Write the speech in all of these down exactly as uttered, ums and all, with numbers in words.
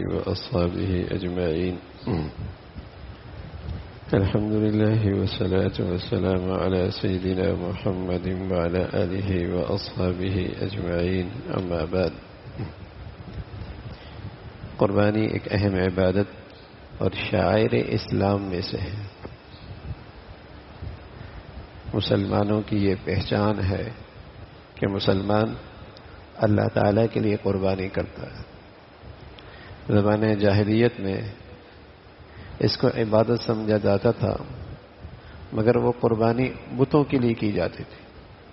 وأصحابه أجمعين. الحمد لله والصلاة والسلام على سيدنا محمد وعلى آله وأصحابه أجمعين. أما بعد، قربانی ایک اہم عبادت اور شعائر اسلام میں سے ہے. مسلمانوں کی یہ پہچان ہے کہ مسلمان اللہ تعالیٰ کے لیے قربانی کرتا ہے. زمانہ جاہلیت میں اس کو عبادت سمجھا جاتا تھا، مگر وہ قربانی بتوں کے لیے کی جاتی تھی.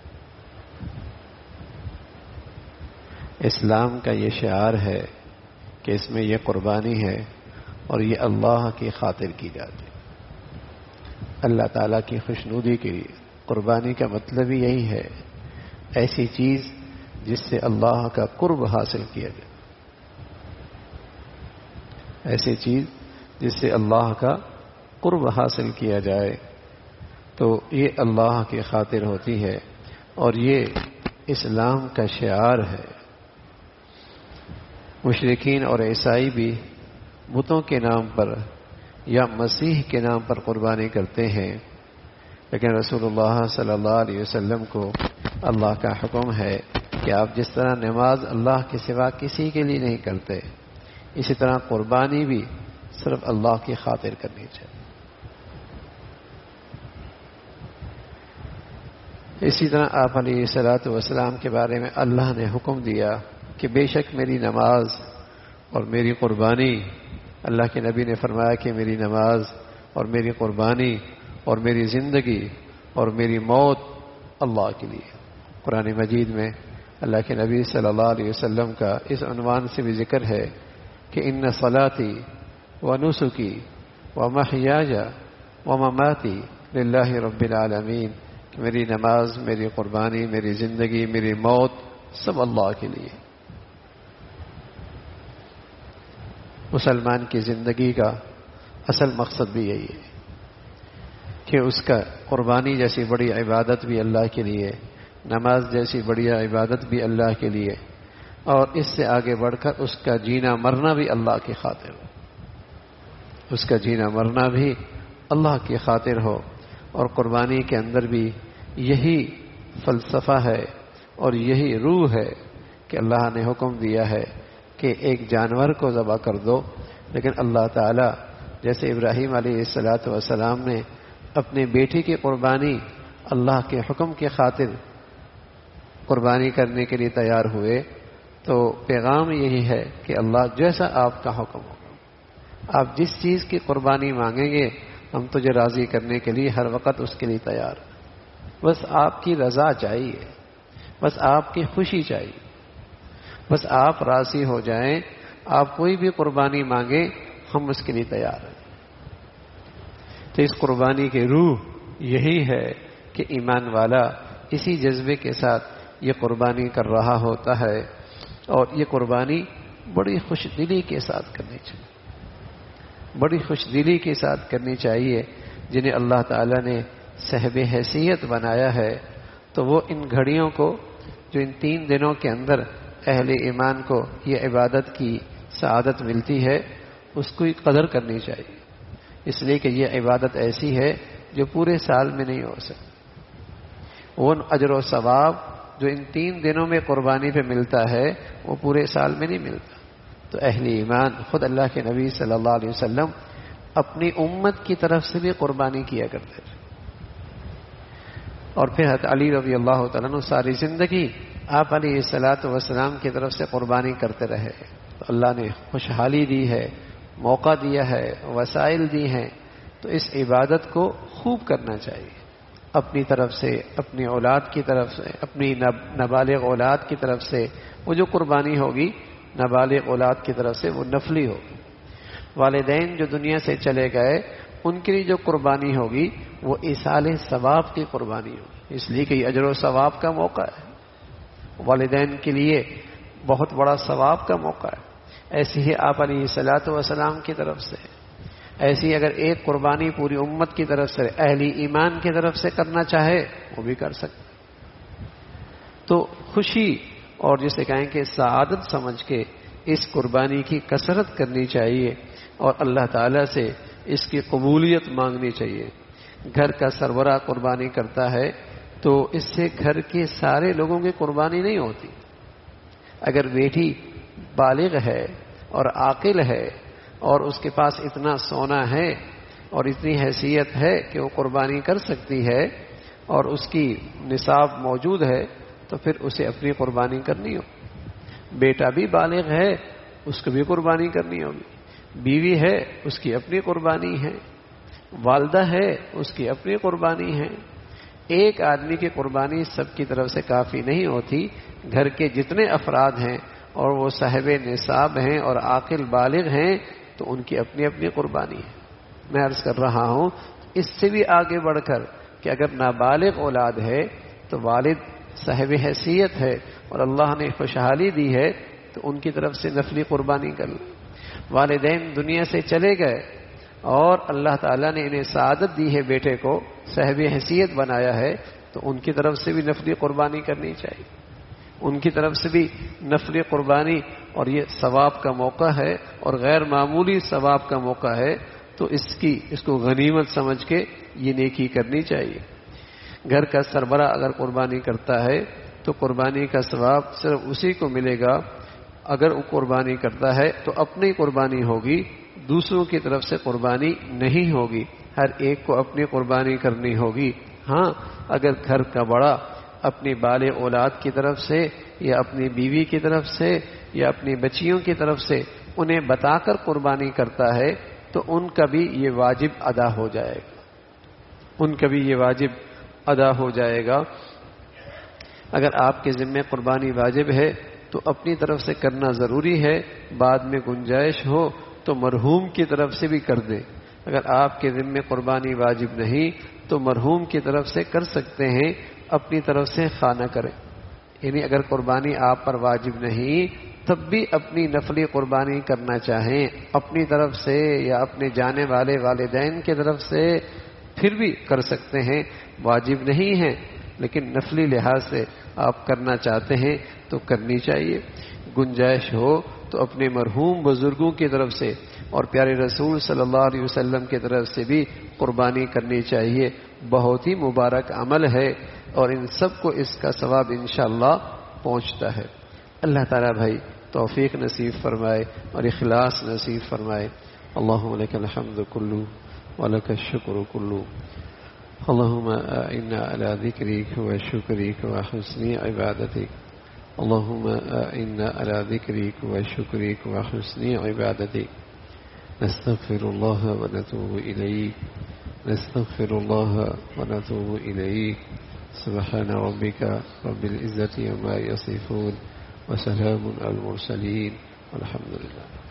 اسلام کا یہ شعار ہے کہ اس میں یہ قربانی ہے اور یہ اللہ کی خاطر کی جاتی ہے، اللہ تعالیٰ کی خوشنودی کے لیے. قربانی کا مطلب ہی یہی ہے، ایسی چیز جس سے اللہ کا قرب حاصل کیا جائے، ایسی چیز جس سے اللہ کا قرب حاصل کیا جائے. تو یہ اللہ کی خاطر ہوتی ہے اور یہ اسلام کا شعار ہے. مشرکین اور عیسائی بھی بتوں کے نام پر یا مسیح کے نام پر قربانی کرتے ہیں، لیکن رسول اللہ صلی اللہ علیہ وسلم کو اللہ کا حکم ہے کہ آپ جس طرح نماز اللہ کے سوا کسی کے لیے نہیں کرتے، اسی طرح قربانی بھی صرف اللہ کی خاطر کرنی چاہیے. اسی طرح آپ علیہ الصلوۃ والسلام کے بارے میں اللہ نے حکم دیا کہ بے شک میری نماز اور میری قربانی، اللہ کے نبی نے فرمایا کہ میری نماز اور میری قربانی اور میری زندگی اور میری موت اللہ کے لیے. قرآن مجید میں اللہ کے نبی صلی اللہ علیہ وسلم کا اس عنوان سے بھی ذکر ہے کہ ان صلاتی و نسکی و محیاج و مماتی للہ رب العالمین، کہ میری نماز، میری قربانی، میری زندگی، میری موت سب اللہ کے لیے. مسلمان کی زندگی کا اصل مقصد بھی یہی ہے کہ اس کا قربانی جیسی بڑی عبادت بھی اللہ کے لیے، نماز جیسی بڑی عبادت بھی اللہ کے لیے، اور اس سے آگے بڑھ کر اس کا جینا مرنا بھی اللہ کی خاطر ہو. اس کا جینا مرنا بھی اللہ کی خاطر ہو. اور قربانی کے اندر بھی یہی فلسفہ ہے اور یہی روح ہے کہ اللہ نے حکم دیا ہے کہ ایک جانور کو ذبح کر دو، لیکن اللہ تعالی جیسے ابراہیم علیہ الصلوۃ والسلام نے اپنے بیٹی کی قربانی اللہ کے حکم کی خاطر قربانی کرنے کے لیے تیار ہوئے، تو پیغام یہی ہے کہ اللہ جیسا آپ کا حکم ہوگا، آپ جس چیز کی قربانی مانگیں گے ہم تجھے راضی کرنے کے لیے ہر وقت اس کے لیے تیار. بس آپ کی رضا چاہیے، بس آپ کی خوشی چاہیے، بس آپ راضی ہو جائیں. آپ کوئی بھی قربانی مانگیں ہم اس کے لیے تیار ہیں. تو اس قربانی کی روح یہی ہے کہ ایمان والا اسی جذبے کے ساتھ یہ قربانی کر رہا ہوتا ہے، اور یہ قربانی بڑی خوش دلی کے ساتھ کرنی چاہیے، بڑی خوش دلی کے ساتھ کرنی چاہیے. جنہیں اللہ تعالیٰ نے صاحب حیثیت بنایا ہے تو وہ ان گھڑیوں کو، جو ان تین دنوں کے اندر اہل ایمان کو یہ عبادت کی سعادت ملتی ہے، اس کو قدر کرنی چاہیے، اس لیے کہ یہ عبادت ایسی ہے جو پورے سال میں نہیں ہو سکتی. وہ اجر و ثواب جو ان تین دنوں میں قربانی پہ ملتا ہے وہ پورے سال میں نہیں ملتا. تو اہل ایمان، خود اللہ کے نبی صلی اللہ علیہ وسلم اپنی امت کی طرف سے بھی قربانی کیا کرتے تھے. اور پھر حضرت علی رضی اللہ تعالیٰ عنہ ساری زندگی آپ علیہ الصلوۃ والسلام کی طرف سے قربانی کرتے رہے. تو اللہ نے خوشحالی دی ہے، موقع دیا ہے، وسائل دی ہیں. تو اس عبادت کو خوب کرنا چاہیے، اپنی طرف سے، اپنی اولاد کی طرف سے، اپنی نابالغ اولاد کی طرف سے. وہ جو قربانی ہوگی نابالغ اولاد کی طرف سے وہ نفلی ہوگی. والدین جو دنیا سے چلے گئے ان کے لیے جو قربانی ہوگی وہ ایصال ثواب کی قربانی ہوگی، اس لیے کہ یہ اجر و ثواب کا موقع ہے، والدین کے لیے بہت بڑا ثواب کا موقع ہے. ایسی ہی آپ علیہ الصلوۃ والسلام کی طرف سے، ایسی اگر ایک قربانی پوری امت کی طرف سے، اہل ایمان کی طرف سے کرنا چاہے وہ بھی کر سکتے. تو خوشی اور جسے کہیں کہ سعادت سمجھ کے اس قربانی کی کثرت کرنی چاہیے اور اللہ تعالیٰ سے اس کی قبولیت مانگنی چاہیے۔ گھر کا سربراہ قربانی کرتا ہے تو اس سے گھر کے سارے لوگوں کی قربانی نہیں ہوتی۔ اگر بیٹی بالغ ہے اور عاقل ہے اور اس کے پاس اتنا سونا ہے اور اتنی حیثیت ہے کہ وہ قربانی کر سکتی ہے اور اس کی نصاب موجود ہے تو پھر اسے اپنی قربانی کرنی ہو۔ بیٹا بھی بالغ ہے، اس کو بھی قربانی کرنی ہوگی۔ بیوی ہے، اس کی اپنی قربانی ہے۔ والدہ ہے، اس کی اپنی قربانی ہے۔ ایک آدمی کی قربانی سب کی طرف سے کافی نہیں ہوتی۔ گھر کے جتنے افراد ہیں اور وہ صاحب نصاب ہیں اور عاقل بالغ ہیں تو ان کی اپنی اپنی قربانی ہے۔ میں عرض کر رہا ہوں اس سے بھی آگے بڑھ کر کہ اگر نابالغ اولاد ہے تو والد صاحب حیثیت ہے اور اللہ نے خوشحالی دی ہے تو ان کی طرف سے نفلی قربانی کر لیں۔ والدین دنیا سے چلے گئے اور اللہ تعالیٰ نے انہیں سعادت دی ہے، بیٹے کو صاحب حیثیت بنایا ہے تو ان کی طرف سے بھی نفلی قربانی کرنی چاہیے۔ ان کی طرف سے بھی نفلی قربانی، اور یہ ثواب کا موقع ہے اور غیر معمولی ثواب کا موقع ہے، تو اس کی اس کو غنیمت سمجھ کے یہ نیکی کرنی چاہیے۔ گھر کا سربراہ اگر قربانی کرتا ہے تو قربانی کا ثواب صرف اسی کو ملے گا۔ اگر وہ قربانی کرتا ہے تو اپنی قربانی ہوگی، دوسروں کی طرف سے قربانی نہیں ہوگی۔ ہر ایک کو اپنی قربانی کرنی ہوگی۔ ہاں، اگر گھر کا بڑا اپنی بالغ اولاد کی طرف سے یا اپنی بیوی کی طرف سے یا اپنی بچیوں کی طرف سے انہیں بتا کر قربانی کرتا ہے تو ان کا بھی یہ واجب ادا ہو جائے گا، ان کا بھی یہ واجب ادا ہو جائے گا۔ اگر آپ کے ذمہ قربانی واجب ہے تو اپنی طرف سے کرنا ضروری ہے، بعد میں گنجائش ہو تو مرحوم کی طرف سے بھی کر دیں۔ اگر آپ کے ذمہ قربانی واجب نہیں تو مرحوم کی طرف سے کر سکتے ہیں، اپنی طرف سے خانہ کریں۔ یعنی اگر قربانی آپ پر واجب نہیں تب بھی اپنی نفلی قربانی کرنا چاہیں اپنی طرف سے یا اپنے جانے والے والدین کی طرف سے، پھر بھی کر سکتے ہیں۔ واجب نہیں ہے لیکن نفلی لحاظ سے آپ کرنا چاہتے ہیں تو کرنی چاہیے۔ گنجائش ہو تو اپنے مرحوم بزرگوں کی طرف سے اور پیارے رسول صلی اللہ علیہ وسلم کی طرف سے بھی قربانی کرنی چاہیے۔ بہت ہی مبارک عمل ہے اور ان سب کو اس کا ثواب انشاءاللہ پہنچتا ہے۔ اللہ تعالیٰ بھائی توفیق نصیب فرمائے اور اخلاص نصیب فرمائے۔ اللہم لک الحمد کلو ولک الشکر کلو، اللہم اعنا علی ذکرک و شکرک و حسن عبادتک، اللہم اعنا علی ذکرک و شکرک و حسن عبادتک، نستغفر اللہ و نتوب الیک، نستغفر اللہ و نتوب الیک، سبحان ربک رب العزة عما یصفون وسلام على المرسلين والحمد لله۔